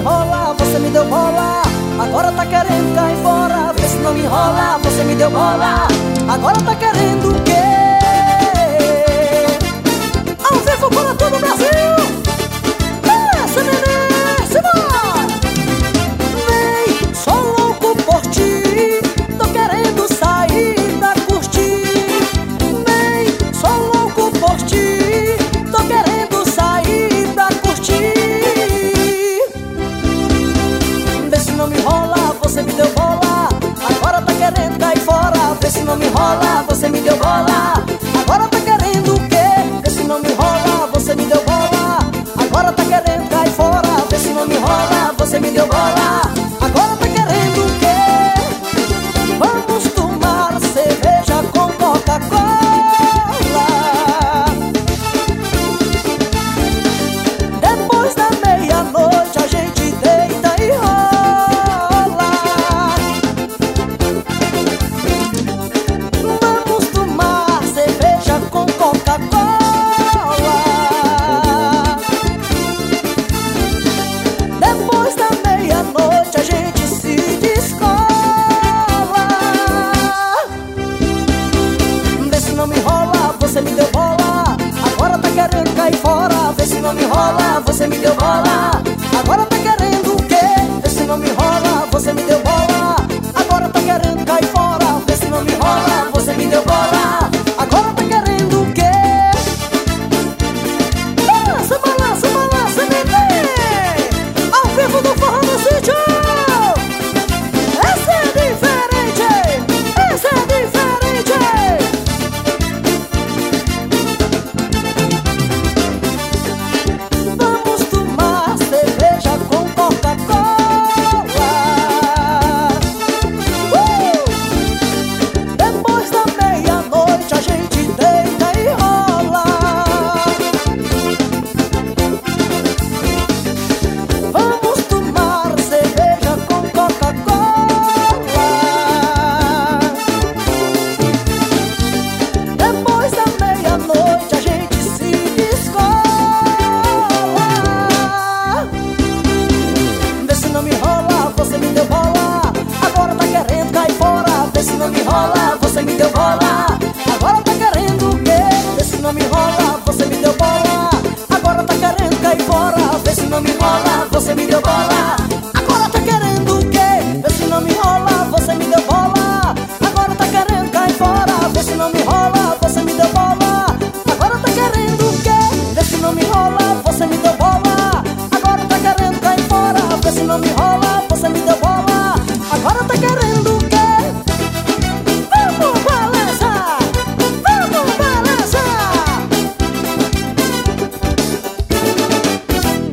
enrola, você me deu bola. Agora tá querendo cair fora. Vê se não me enrola, você me deu bola. Agora tá querendo o quê? Ao vivo para todo o Brasil. Essa neném, se vai. Vem, sou louco por ti. Tô querendo sair pra curtir. Vem, sou louco por ti. Tô querendo sair pra curtir. Vê se não me enrola, você me deu bola. Agora tá querendo cair fora. Vê se não me enrola, você me deu bola. Agora tá querendo o quê? Vê se não me enrola, você me deu bola. Agora tá querendo cair fora. Vê se não me enrola, você me deu bola. Agora tá querendo o quê? Vamos tomar cerveja com Coca-Cola. Depois da meia-noite a gente deita e rola. Vamos tomar cerveja com Coca-Cola. Depois da meia-noite a gente se descola. Vê se não me enrola, você me deu bola. Agora tá querendo cair fora. Vê se não me enrola, você me deu bola.